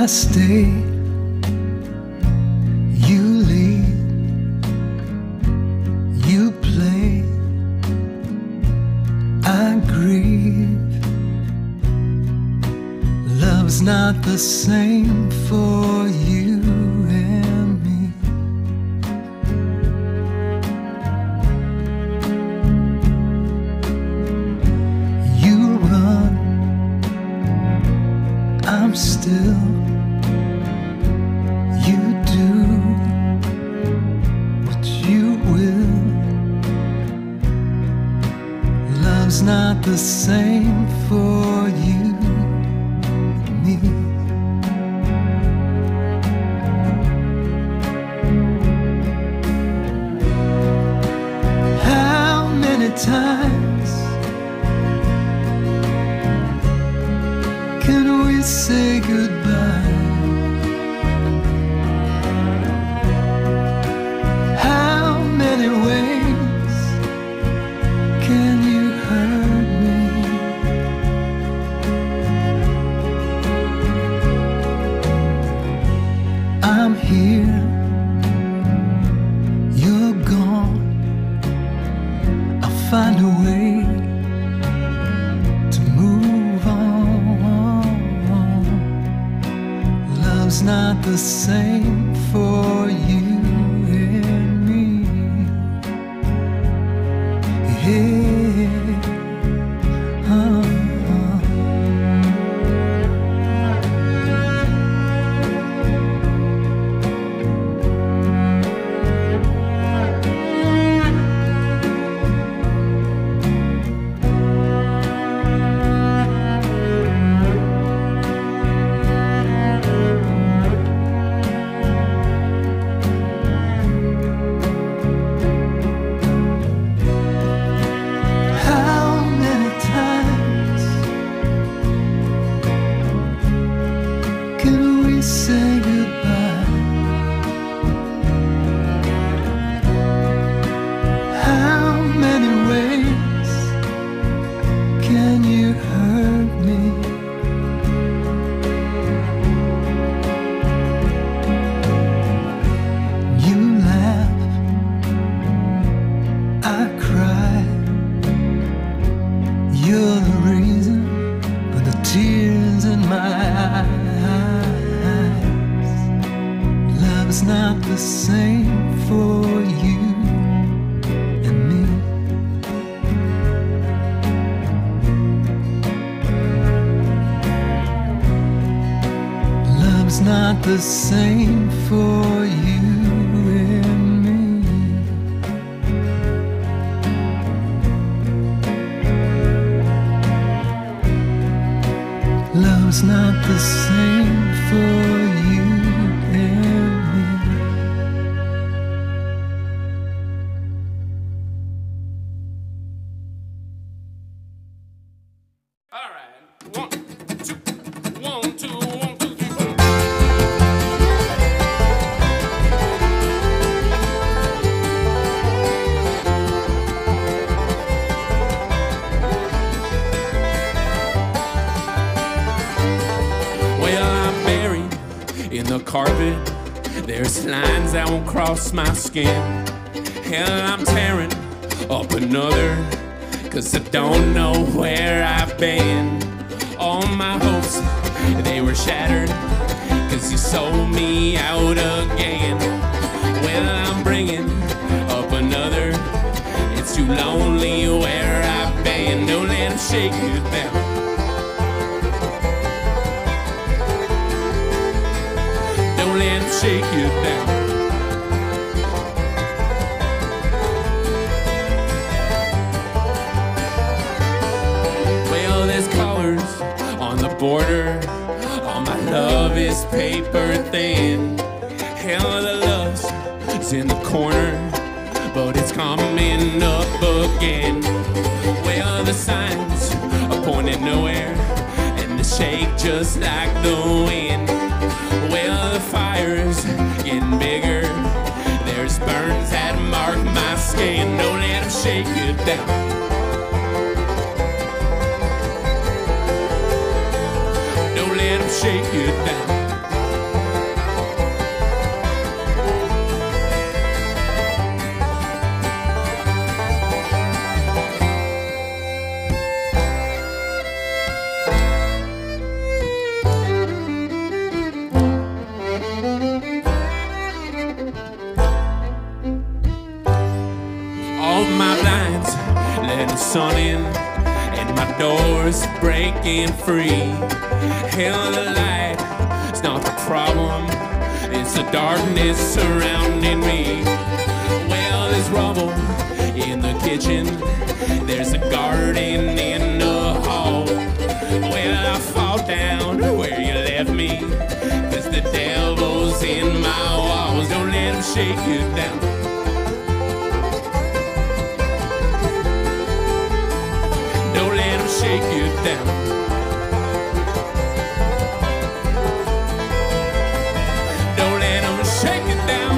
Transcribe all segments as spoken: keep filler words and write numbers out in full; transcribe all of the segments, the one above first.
stay, you lead, you play, I grieve. Love's not the same for you and me. You run, I'm still. You do what you will. Love's not the same for you and me. How many times can we say goodbye? How many ways can you hurt me? I'm here, you're gone. I'll find a way to move on. Love's not the same for you and me. Yeah. Uh, uh. How many times can we say goodbye? How many ways can you hurt me? You laugh, I cry. You're the reason for the tears in my eyes. Love's not the same for you and me. Love's not the same for you and me. Love's not the same for you and me. All right. One, two, one, two, one, two, three, four. Well, I'm buried in the carpet. There's lines that won't cross my skin. Hell, I'm tearing up another, 'cause I don't know where I've been. All my hopes, they were shattered, 'cause you sold me out again. Well, I'm bringing up another. It's too lonely where I've been. Don't let them shake you down. Don't let them shake you down. Well, there's colors on the border. All my love is paper thin. Hell, the love's in the corner, but it's coming up again. Well, the signs are pointing nowhere, and they shake just like the wind. Well, the fire's getting bigger. There's burns that mark my skin. Don't let them shake you down. Don't let them shake you down. sun in and my door's breaking free. Hell, the light is not the problem, it's the darkness surrounding me. Well, there's rubble in the kitchen, there's a garden in the hall. Well, I fall down where you left me, 'cause the devil's in my walls. Don't let him shake you down. Don't let him shake you down. Don't let him shake you down.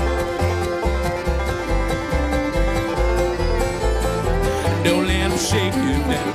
Don't let him shake you down.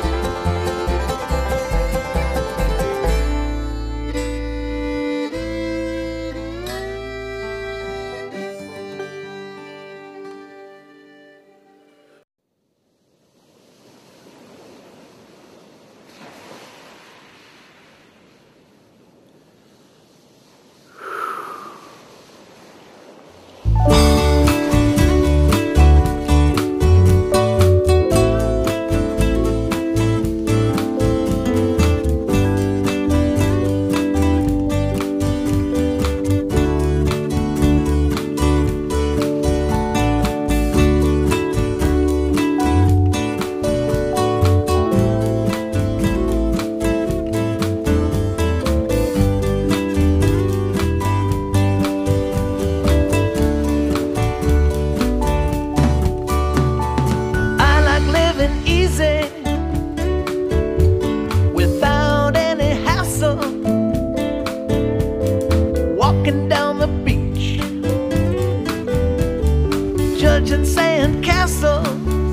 Judging sandcastles,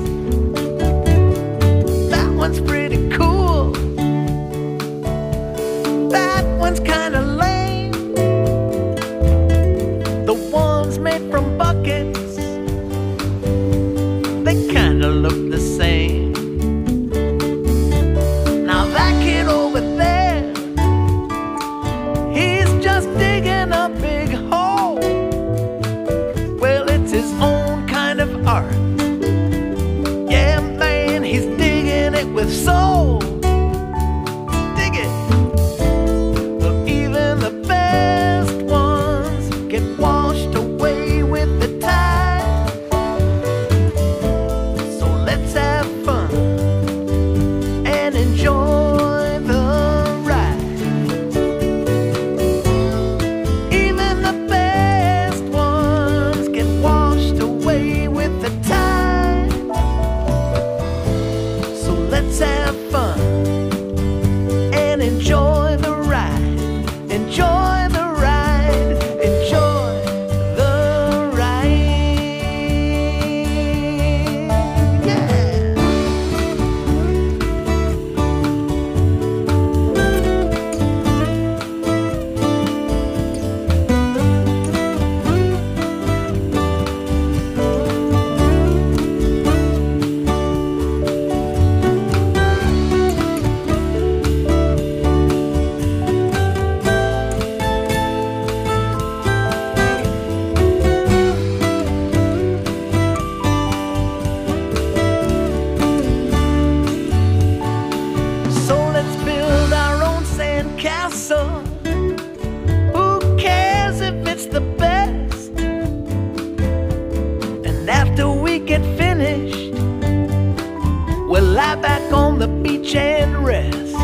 that one's pretty cool. That one's kinda lame. The ones made from buckets, they kinda look the same. Now that kid over there, he's just digging a big hole. Well, it's his own kind of art. Yeah, man, he's digging it with soul. Dig it. But even the best ones get washed away with the tide. So let's have fun and enjoy the ride. Even the best ones get washed away with the tide. So let's have fun and enjoy the ride. Enjoy the ride. Enjoy the ride. Yeah. So let's build our own sandcastle. Who cares if it's the best? And after we get finished, we'll lie back on the beach and rest.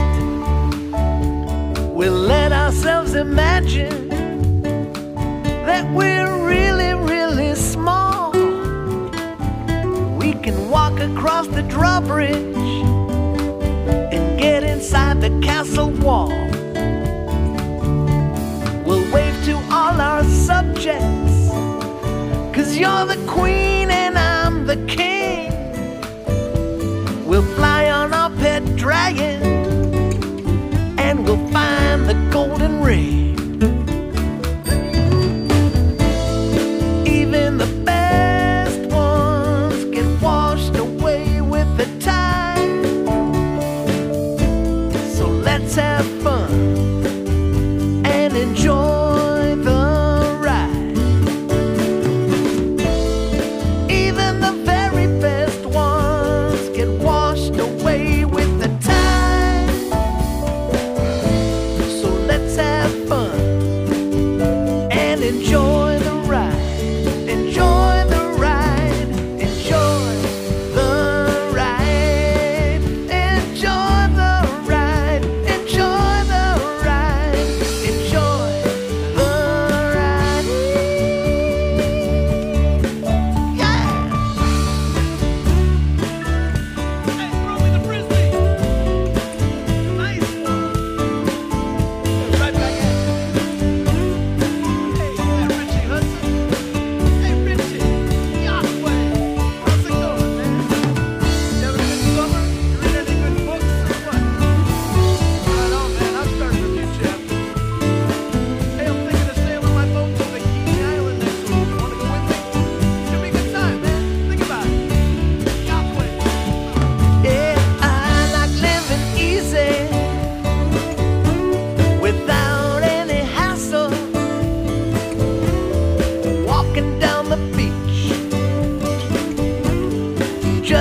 We'll let ourselves imagine that we're really, really small. We can walk across the drawbridge and get inside the castle wall. We'll wave to all our subjects, 'cause you're the queen and I'm the king. We'll fly on our pet dragon and we'll find the golden ring. Even the best ones get washed away with the tide. So let's have fun and enjoy the ride. Even the very best ones get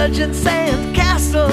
Sergeant Sandcastle.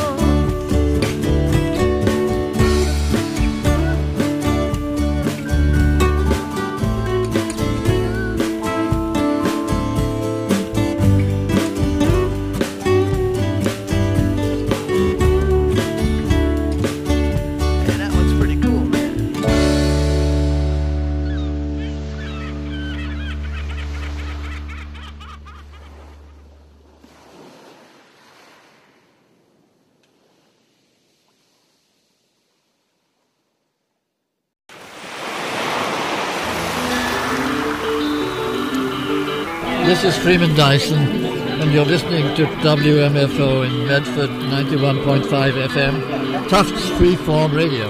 This is Freeman Dyson, and you're listening to W M F O in Medford, ninety-one point five F M, Tufts Freeform Radio.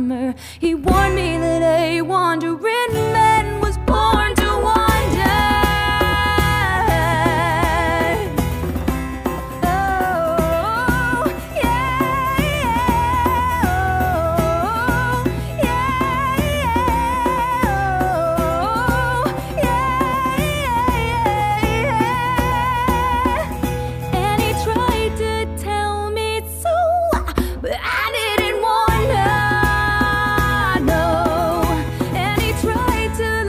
summer. He warned me that a wandering man was born to wander. Oh, yeah, yeah, oh, yeah, yeah, oh, yeah, yeah, yeah. And he tried to tell me so, but I didn't want to know. And he tried to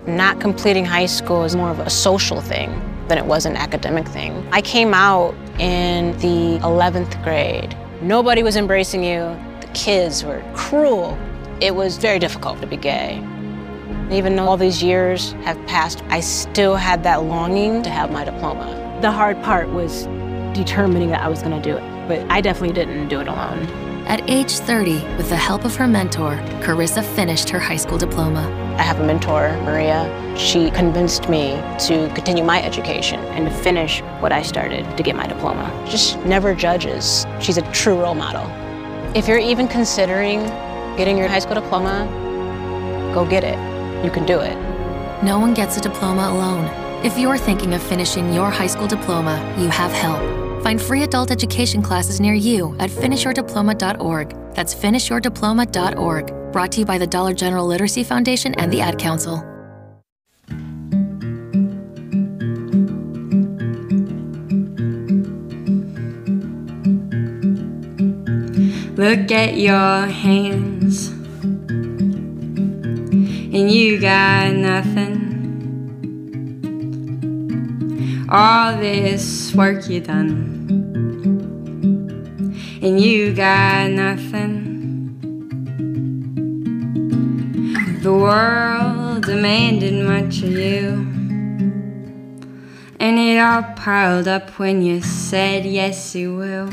Not completing high school is more of a social thing than it was an academic thing. I came out in the eleventh grade. Nobody was embracing you. The kids were cruel. It was very difficult to be gay. Even though all these years have passed, I still had that longing to have my diploma. The hard part was determining that I was going to do it, but I definitely didn't do it alone. At age thirty, with the help of her mentor, Carissa finished her high school diploma. I have a mentor, Maria. She convinced me to continue my education and to finish what I started to get my diploma. Just never judges. She's a true role model. If you're even considering getting your high school diploma, go get it. You can do it. No one gets a diploma alone. If you're thinking of finishing your high school diploma, you have help. Find free adult education classes near you at finish your diploma dot org. That's finish your diploma dot org. Brought to you by the Dollar General Literacy Foundation and the Ad Council. Look at your hands, and you got nothing. All this work you done, and you got nothing. The world demanded much of you, and it all piled up when you said yes you will.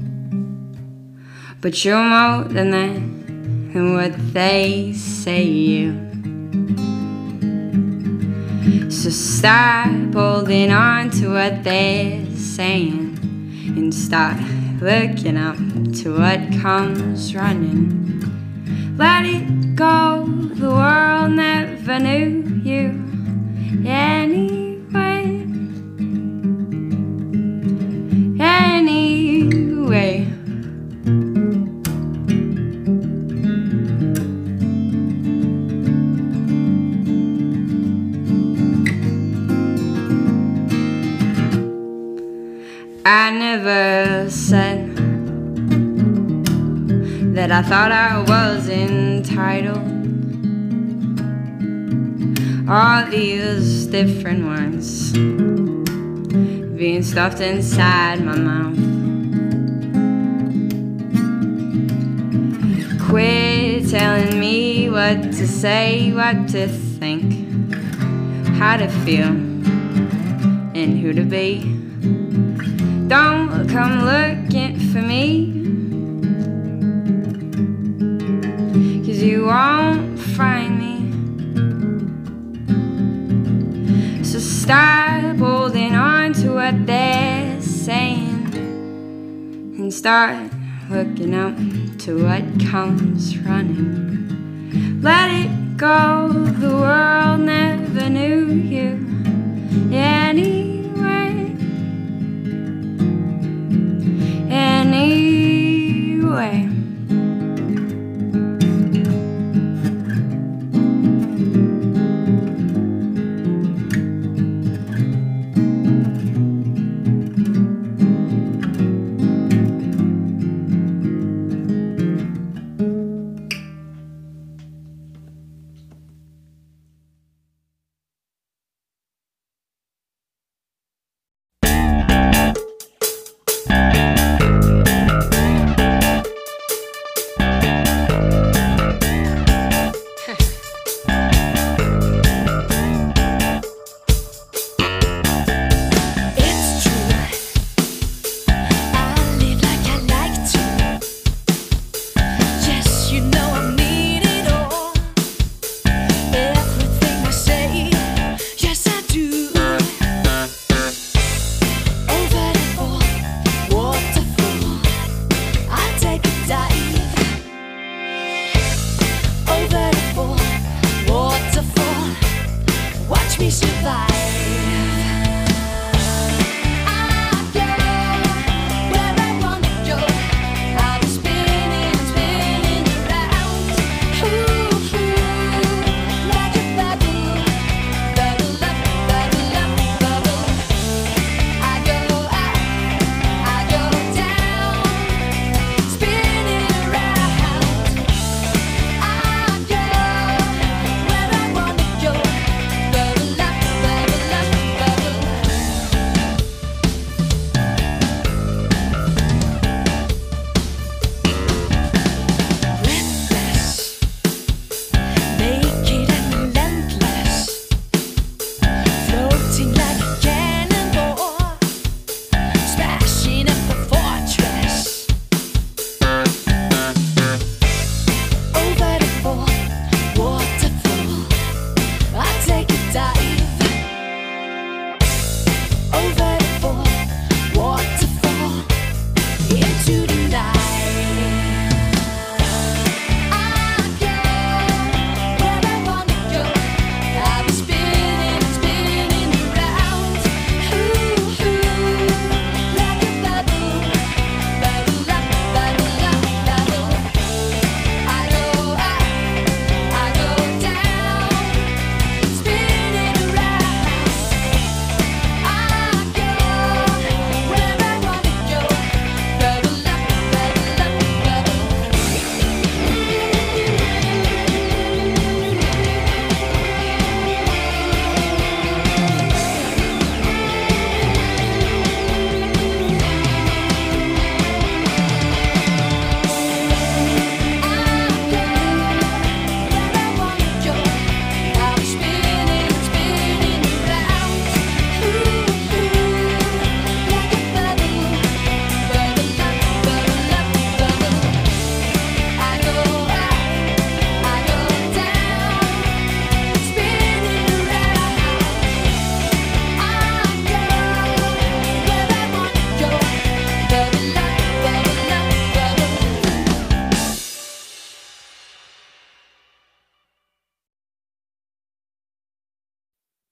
But you're more than that, and what they say you. So stop holding on to what they're saying and start looking up to what comes running. Let it go, the world never knew you anyway. Anyway. I never said that I thought I was entitled. All these different words being stuffed inside my mouth. Quit telling me what to say, what to think, how to feel, and who to be. Don't come looking for me, 'cause you won't find me. So stop holding on to what they're saying and start looking up to what comes running. Let it go, the world never knew you anyway. Anyway.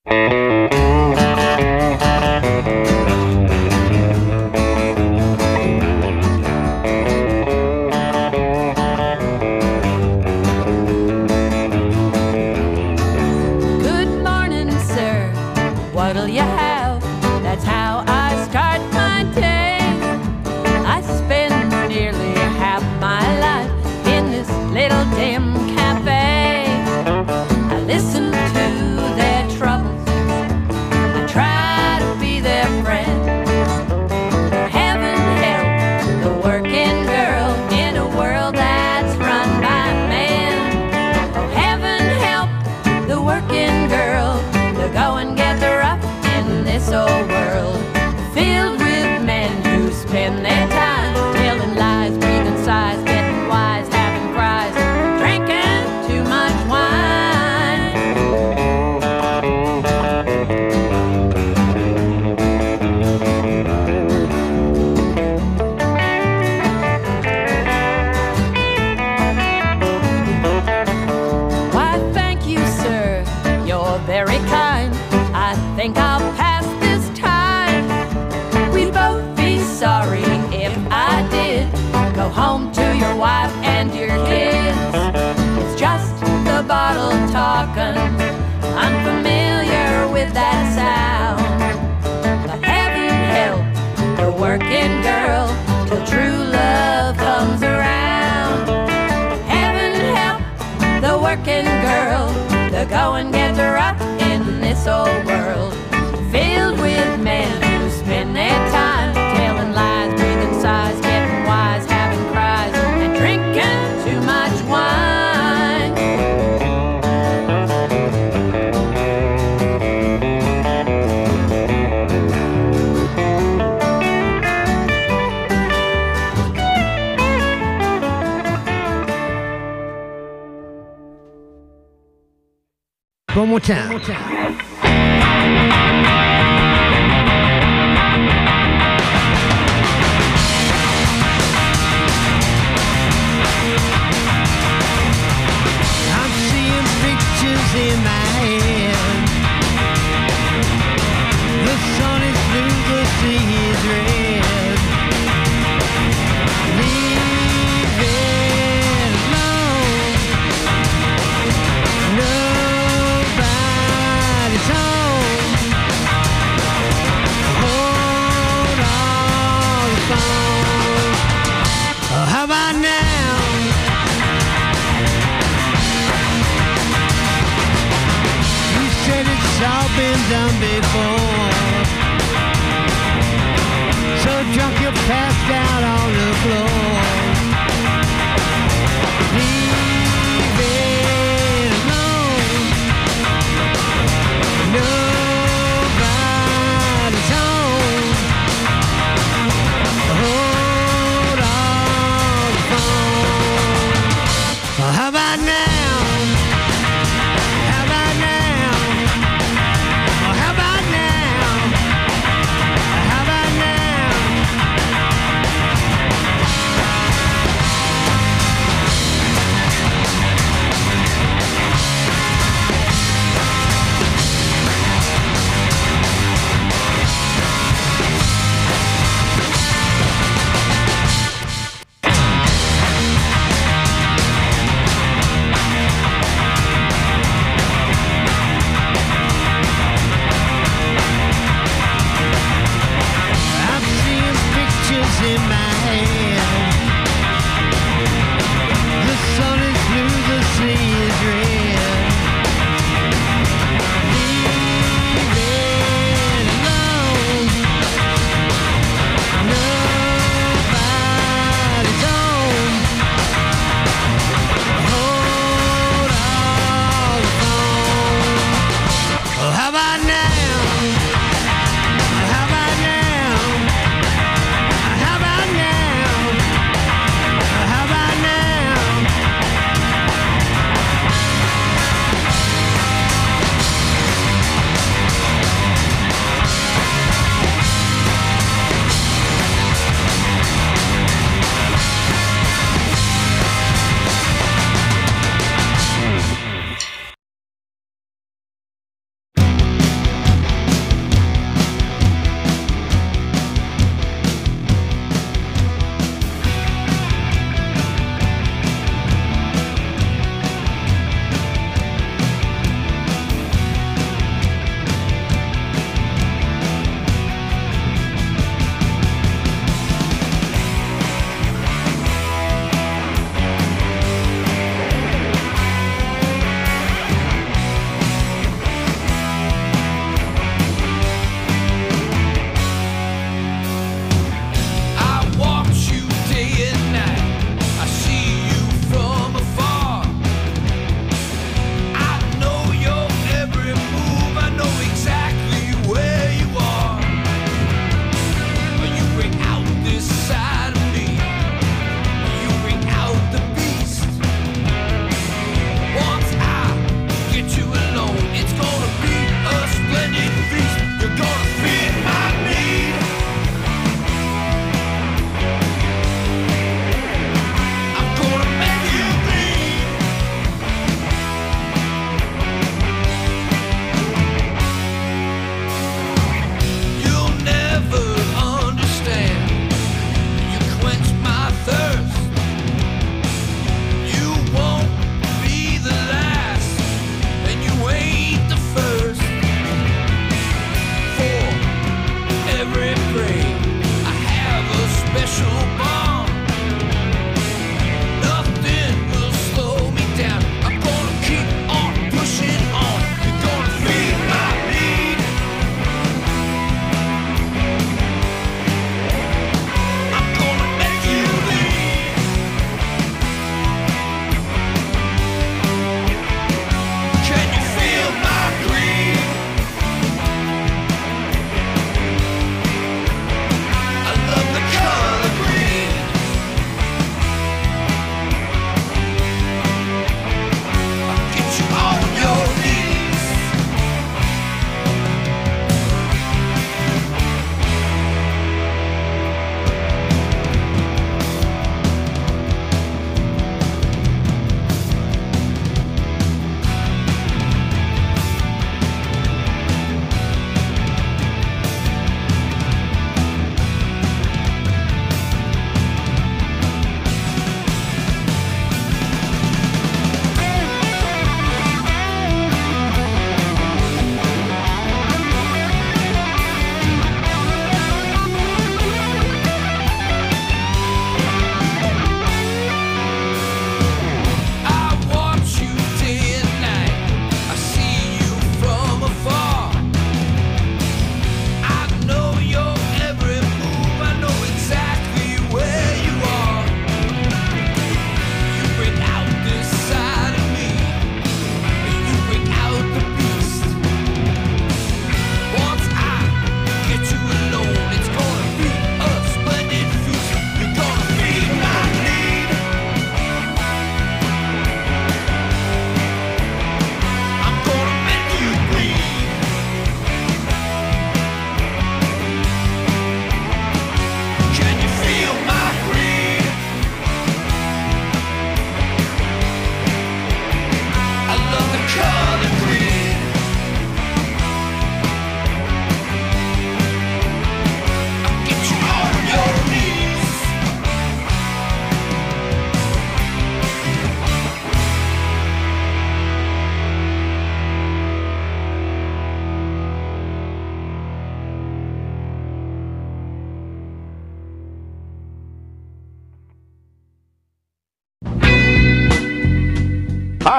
One more time. One more time. I'm seeing pictures in my head. The sun is blue, the sea is red. Leave it alone. No. How about now? You said it's all been done before. So drunk you're passed out on the floor. Leave it alone. Nobody's home. Hold on. How about now? How about now? Oh, how about now? How about now?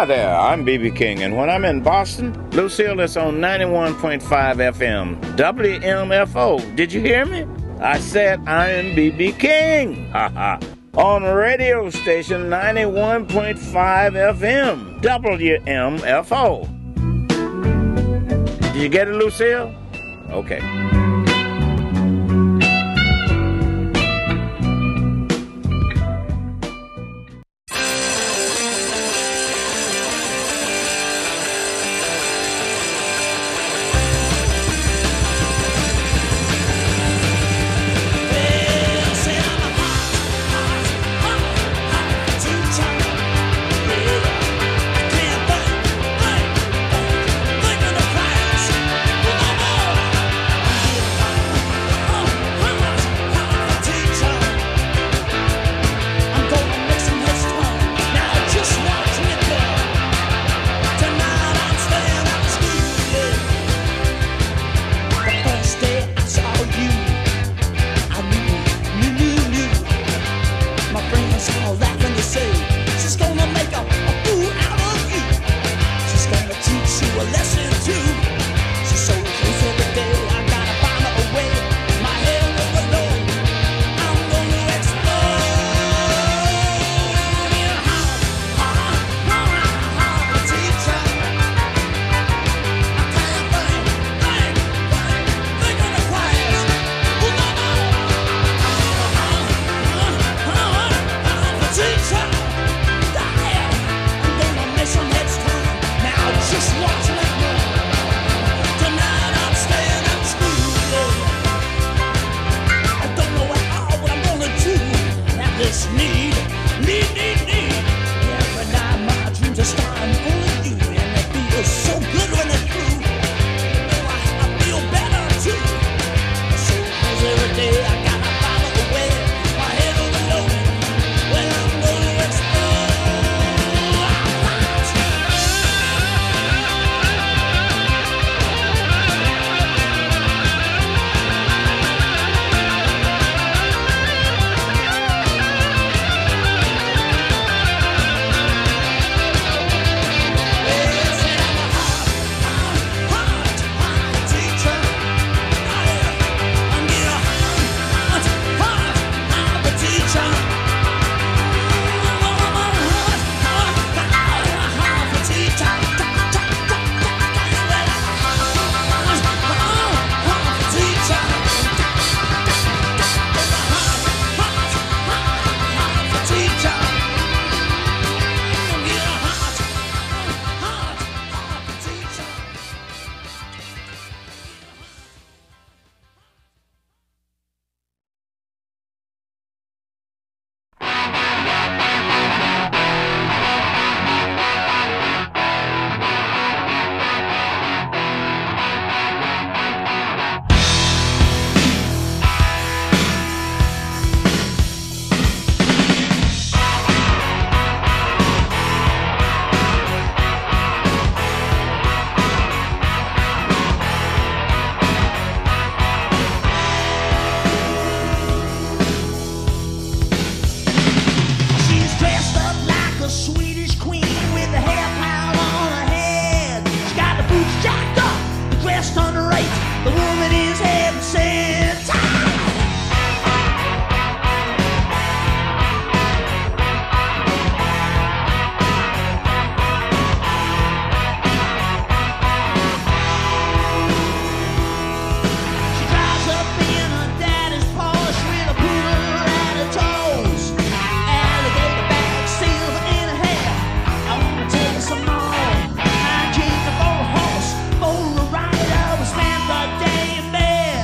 Hi there, I'm B B King, and when I'm in Boston, Lucille is on ninety-one point five F M, W M F O. Did you hear me? I said I'm B B King, haha, on radio station ninety-one point five F M, W M F O. Did you get it, Lucille? Okay. Spend the day in bed.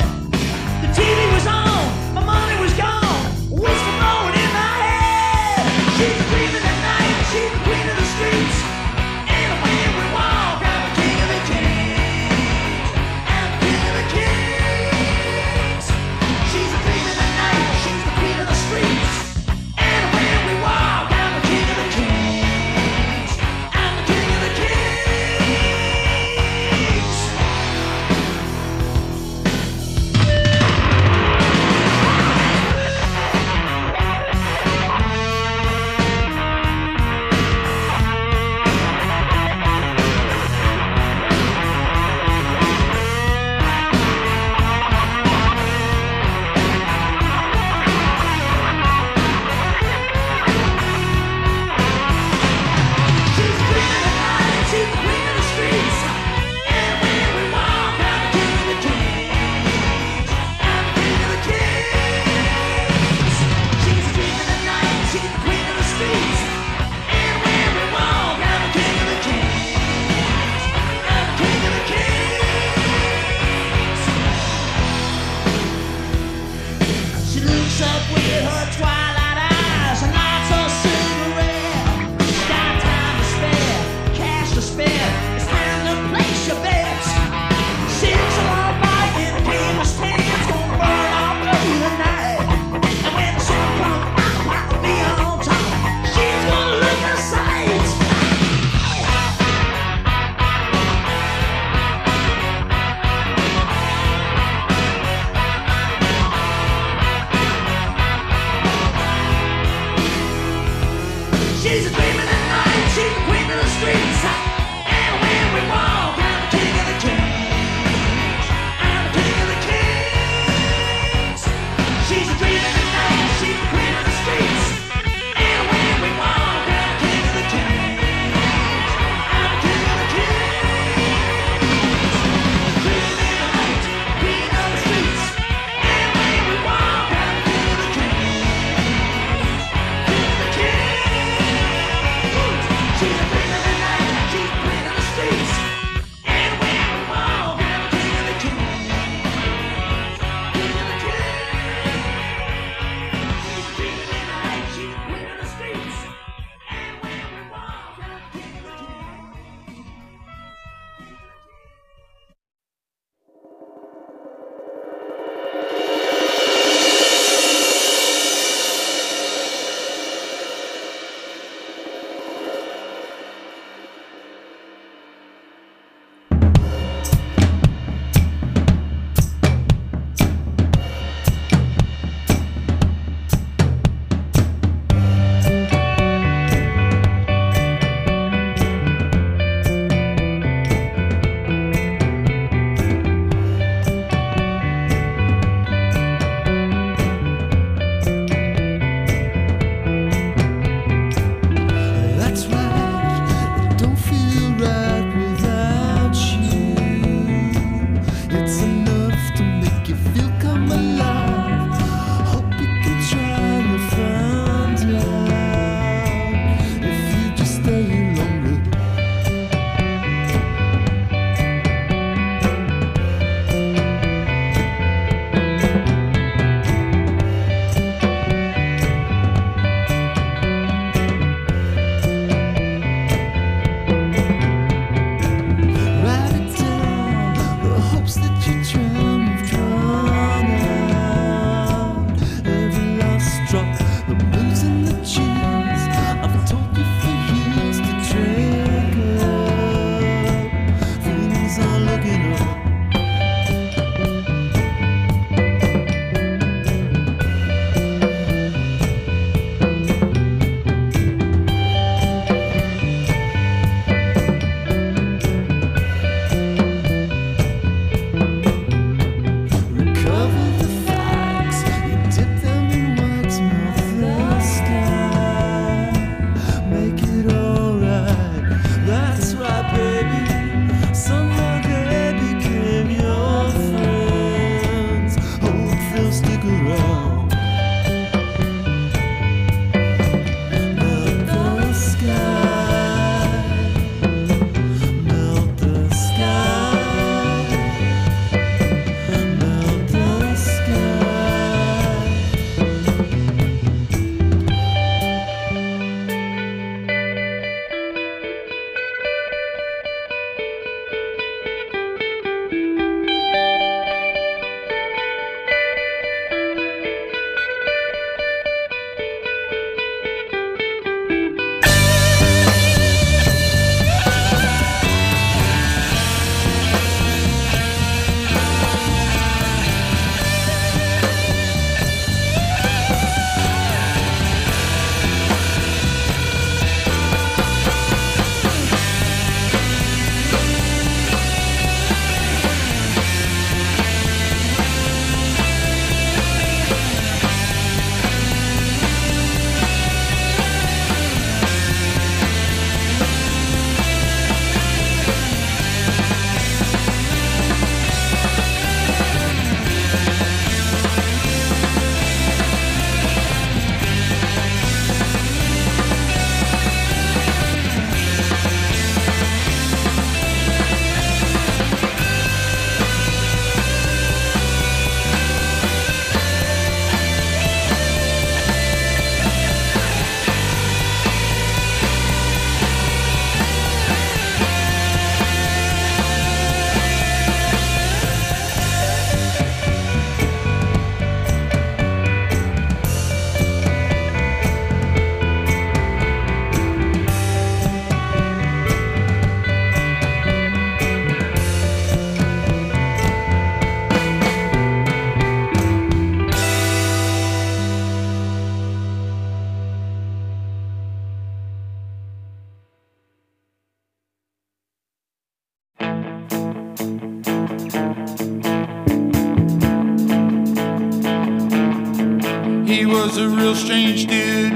real strange dude.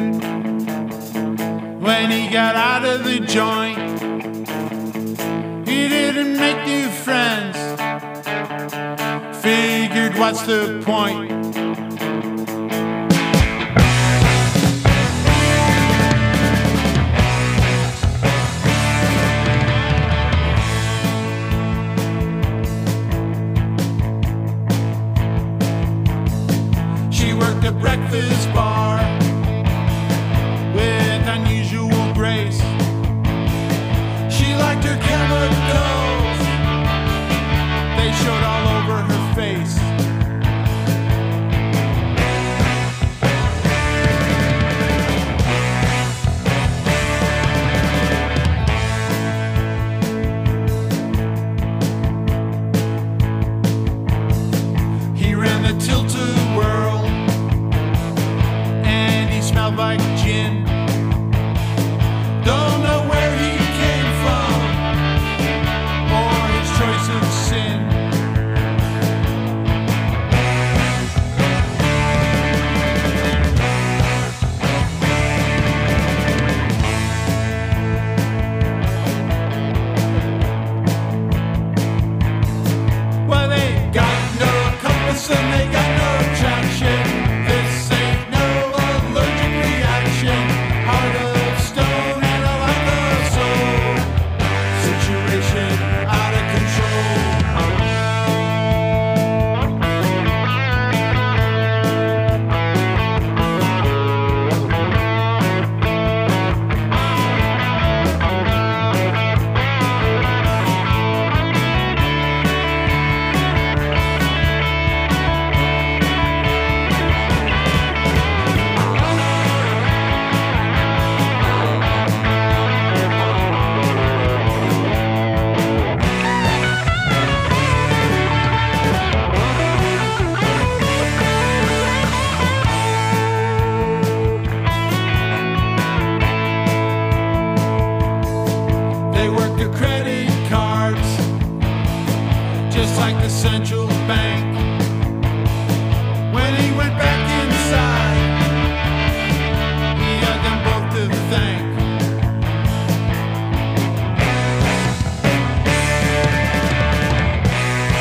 When he got out of the joint, he didn't make new friends. Figured, what's the point? She worked a breakfast bar with unusual grace. She liked her chemicals, they showed all over her face. He ran the Tilted world, and he smelled like gin. Don't know where he came from or his choice of sin. Well, they got no compass and they got no traction. This ain't no allergic reaction. Heart of stone and a lack of soul. Situation out of control. They work the credit cards, just like the central bank.